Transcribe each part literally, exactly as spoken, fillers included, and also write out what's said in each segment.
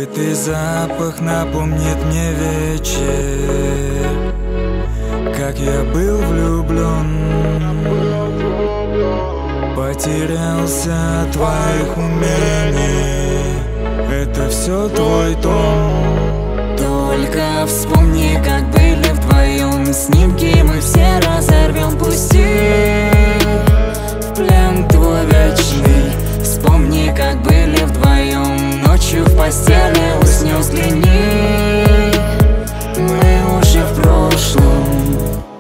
Забытый запах напомнит мне вечер, как я был влюблен. Потерялся от твоих умений, это все твой тон. Только вспомни, как были вдвоем. Снимки мы все разорвем, пусти в плен твой вечный. Вспомни, как были вдвоем. Ночью в постели уснем, взгляни, мы уже в прошлом.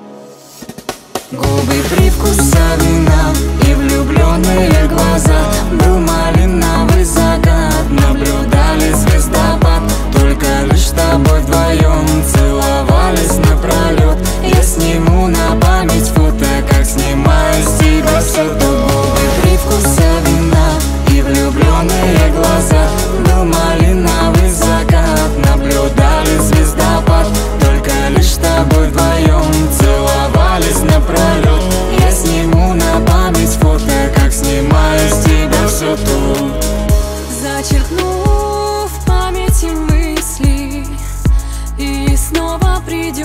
Губы привкуса вина и влюбленные глаза. Был малиновый закат, наблюдали звездопад. Только лишь с тобой вдвоем целовались напролет. Я сниму на память фото, как снимаю с тебя все тут. Губы привкуса вина и влюбленные глаза. Был малиновый закат, наблюдали звездопад. Только лишь с тобой вдвоем целовались напролет. Я сниму на память фото, как снимаю с тебя все тут. Зачеркну в памяти мысли, и снова придешь.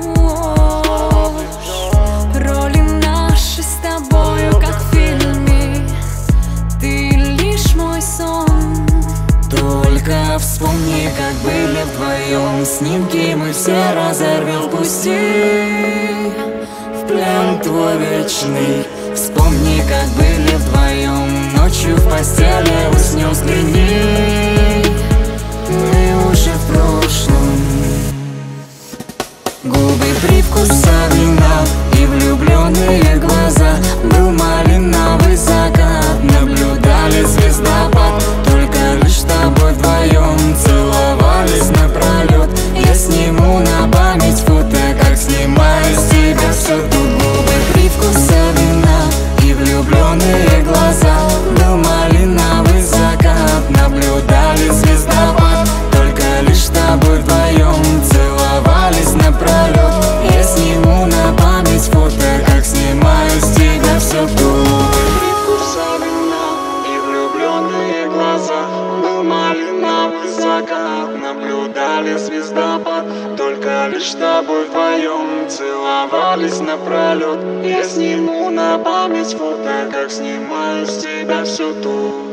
Роли наши с тобою, как в фильме, ты лишь мой сон. Только вспомни, как были вдвоем. Снимки мы все разорвем, пусти в плен твой вечный. Вспомни, как были вдвоем. Ночью в постели уснем, взгляни, мы уже в прошлом. Губы привкуса вина и влюбленные глаза. Был малиновый закат, наблюдали звездопад. Только лишь с тобой вдвоем целовались напролет. Я сниму на память фото, как снимаю с тебя все тут. Губы привкуса вина и влюбленные глаза. Был малиновый закат, наблюдали звездопад. Только лишь с тобой вдвоем целовались напролет. Я сниму на память фото, как снимаю с тебя все тут. Привкуса вина и влюбленные глаза. Был малиновый закат, наблюдали звездопад. Только лишь с тобой вдвоем целовались напролет. Я сниму на память фото, как снимаю с тебя все тут.